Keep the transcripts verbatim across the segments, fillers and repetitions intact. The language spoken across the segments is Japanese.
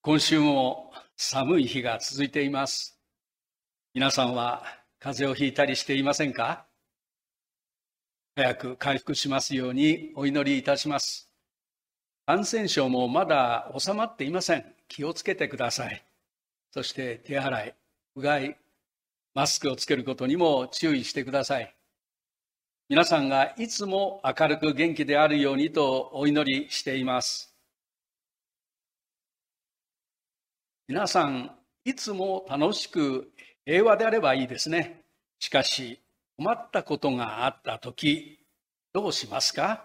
今週も寒い日が続いています。皆さんは風邪をひいたりしていませんか？早く回復しますようにお祈りいたします。感染症もまだ収まっていません。気をつけてください。そして手洗い、うがい、マスクをつけることにも注意してください。皆さんがいつも明るく元気であるようにとお祈りしています。皆さん、いつも楽しく平和であればいいですね。しかし、困ったことがあったとき、どうしますか？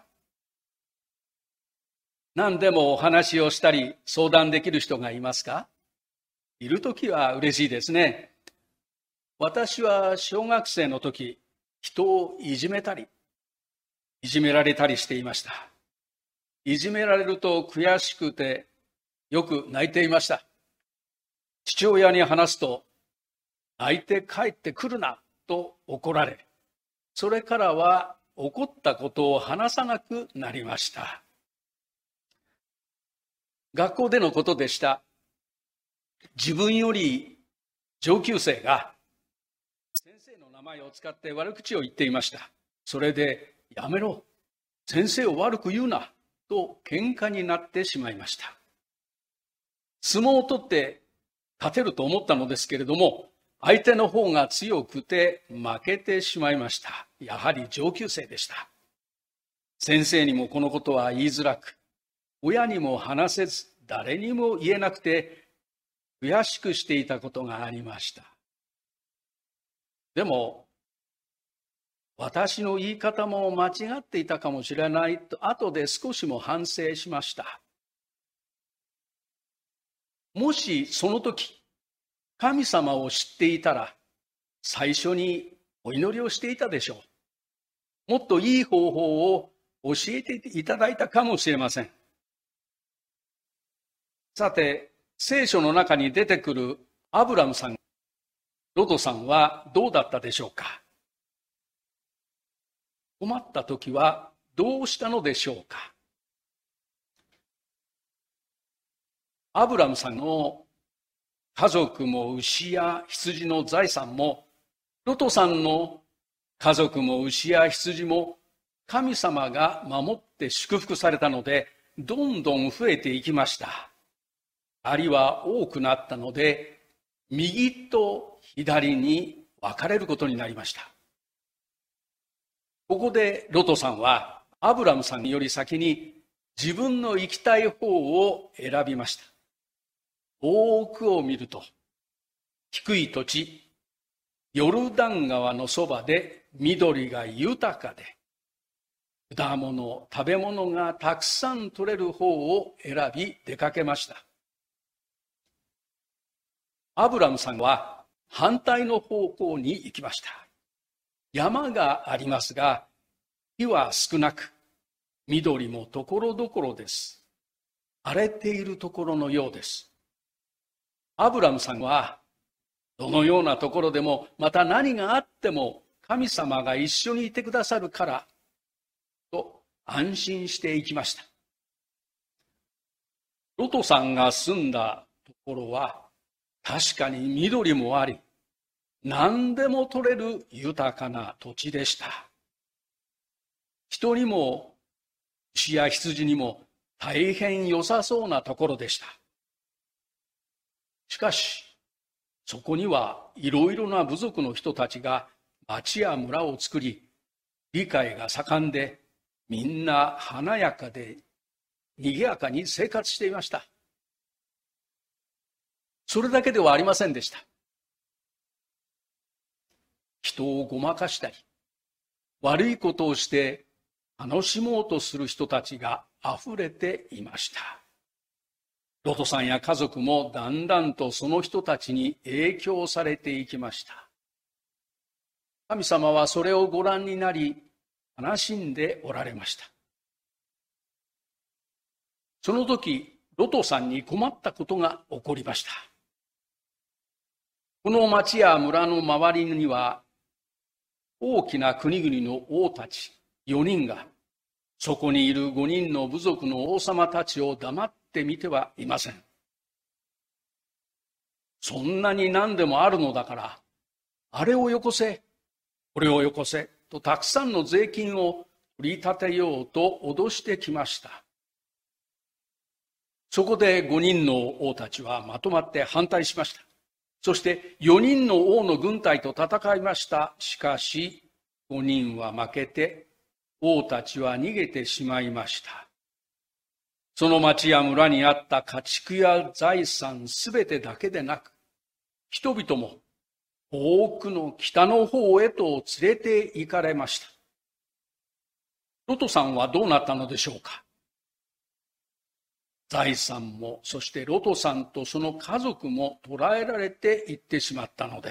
何でもお話をしたり相談できる人がいますか？いるときは嬉しいですね。私は小学生の時、人をいじめたり、いじめられたりしていました。いじめられると悔しくて、よく泣いていました。父親に話すと、泣いて帰ってくるなと怒られ、それからは怒ったことを話さなくなりました。学校でのことでした。自分より上級生が先生の名前を使って悪口を言っていました。それで、やめろ、先生を悪く言うなと喧嘩になってしまいました。相撲を取って勝てると思ったのですけれども、相手の方が強くて負けてしまいました。やはり上級生でした。先生にもこのことは言いづらく、親にも話せず、誰にも言えなくて、悔しくしていたことがありました。でも、私の言い方も間違っていたかもしれないと、後で少しも反省しました。もしその時、神様を知っていたら、最初にお祈りをしていたでしょう。もっといい方法を教えていただいたかもしれません。さて、聖書の中に出てくるアブラムさん、ロトさんはどうだったでしょうか？困った時はどうしたのでしょうか？アブラムさんの家族も牛や羊の財産も、ロトさんの家族も牛や羊も神様が守って祝福されたので、どんどん増えていきました。ありは多くなったので、右と左に分かれることになりました。ここでロトさんはアブラムさんより先に自分の行きたい方を選びました。遠くを見ると、低い土地、ヨルダン川のそばで緑が豊かで、果物、食べ物がたくさん取れる方を選び出かけました。アブラムさんは反対の方向に行きました。山がありますが、木は少なく、緑もところどころです。荒れているところのようです。アブラムさんは、どのようなところでも、また何があっても、神様が一緒にいてくださるから、と安心していきました。ロトさんが住んだところは、確かに緑もあり、何でも取れる豊かな土地でした。人にも牛や羊にも大変良さそうなところでした。しかし、そこにはいろいろな部族の人たちが町や村を作り、理解が盛んで、みんな華やかで賑やかに生活していました。それだけではありませんでした。人をごまかしたり、悪いことをして楽しもうとする人たちがあふれていました。ロトさんや家族もだんだんとその人たちに影響されていきました。神様はそれをご覧になり、悲しんでおられました。その時、ロトさんに困ったことが起こりました。この町や村の周りには、大きな国々の王たちよにんが、そこにいるごにんの部族の王様たちを黙って見てはいません。 そんなに何でもあるのだから、あれをよこせ、これをよこせ、とたくさんの税金を取り立てようと脅してきました。そこで五人の王たちはまとまって反対しました。そして四人の王の軍隊と戦いました。しかし五人は負けて、王たちは逃げてしまいました。その町や村にあった家畜や財産すべてだけでなく、人々も遠くの北の方へと連れて行かれました。ロトさんはどうなったのでしょうか。財産も、そしてロトさんとその家族も捕らえられていってしまったのです。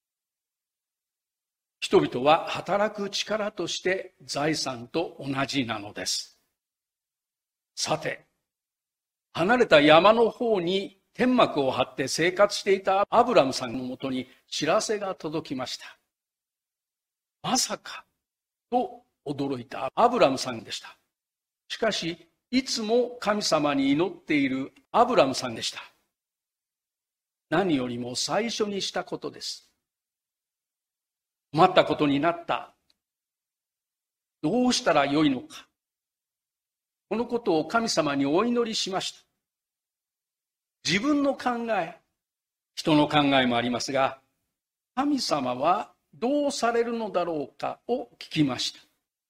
人々は働く力として財産と同じなのです。さて、離れた山の方に天幕を張って生活していたアブラムさんのもとに知らせが届きました。まさかと驚いたアブラムさんでした。しかし、いつも神様に祈っているアブラムさんでした。何よりも最初にしたことです。困ったことになった。どうしたらよいのか。このことを神様にお祈りしました。自分の考え、人の考えもありますが、神様はどうされるのだろうかを聞きました。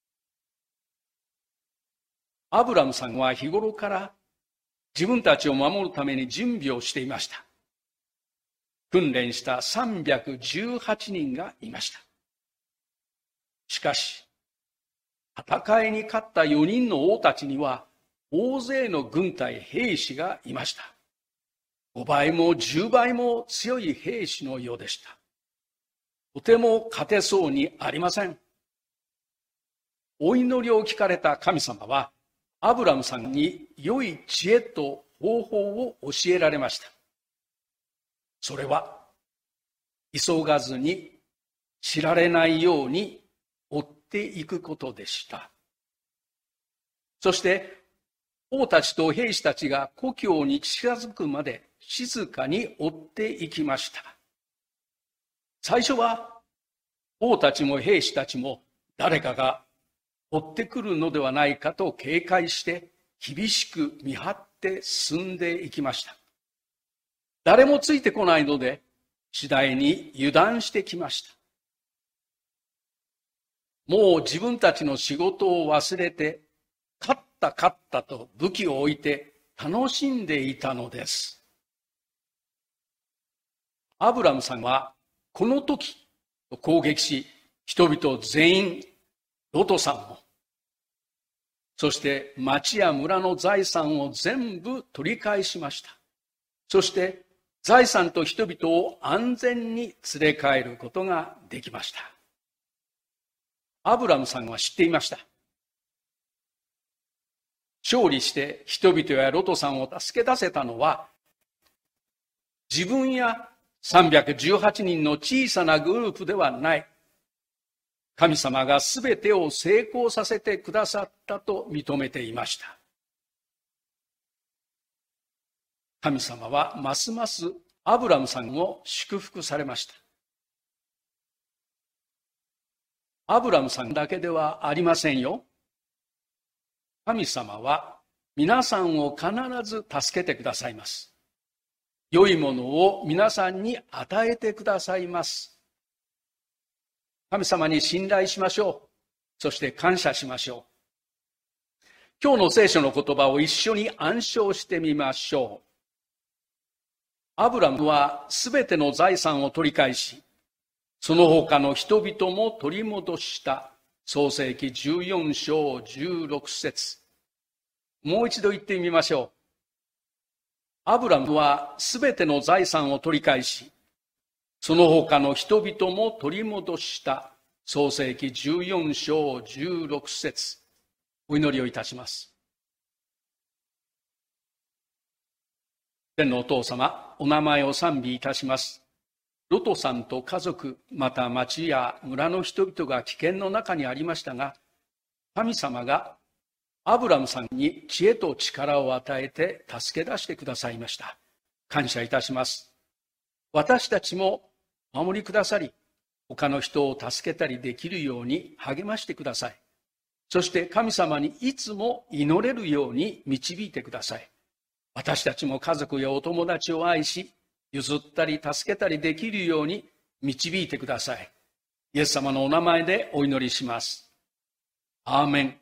アブラムさんは日頃から自分たちを守るために準備をしていました。訓練したさんびゃくじゅうはちにんがいました。しかし、戦いに勝ったよにんの王たちには大勢の軍隊兵士がいました。ごばいもじゅうばいも強い兵士のようでした。とても勝てそうにありません。お祈りを聞かれた神様は、アブラムさんに良い知恵と方法を教えられました。それは、急がずに知られないように追っていくことでした。そして、王たちと兵士たちが故郷に近づくまで静かに追っていきました。最初は、王たちも兵士たちも誰かが追ってくるのではないかと警戒して厳しく見張って進んでいきました。誰もついてこないので次第に油断してきました。もう自分たちの仕事を忘れて、勝った勝ったと武器を置いて楽しんでいたのです。アブラムさんはこの時攻撃し、人々全員、ロトさんも、そして町や村の財産を全部取り返しました。そして財産と人々を安全に連れ帰ることができました。アブラムさんは知っていました。勝利して人々やロトさんを助け出せたのは、自分やさんびゃくじゅうはちにんの小さなグループではない。神様がすべてを成功させてくださったと認めていました。神様はますますアブラムさんを祝福されました。アブラムさんだけではありませんよ。神様は皆さんを必ず助けてくださいます。良いものを皆さんに与えてくださいます。神様に信頼しましょう。そして感謝しましょう。今日の聖書の言葉を一緒に暗唱してみましょう。アブラムはすべての財産を取り返し、その他の人々も取り戻した。創世記じゅうよん章じゅうろく節。もう一度言ってみましょう。アブラムはすべての財産を取り返し、その他の人々も取り戻した。創世記じゅうよん章じゅうろく節。お祈りをいたします。天のお父様、お名前を賛美いたします。ロトさんと家族、また町や村の人々が危険の中にありましたが、神様がアブラムさんに知恵と力を与えて助け出してくださいました。感謝いたします。 私たちも守りくださり、他の人を助けたりできるように励ましてください。そして神様にいつも祈れるように導いてください。私たちも家族やお友達を愛し、譲ったり助けたりできるように導いてください。イエス様のお名前でお祈りします。アーメン。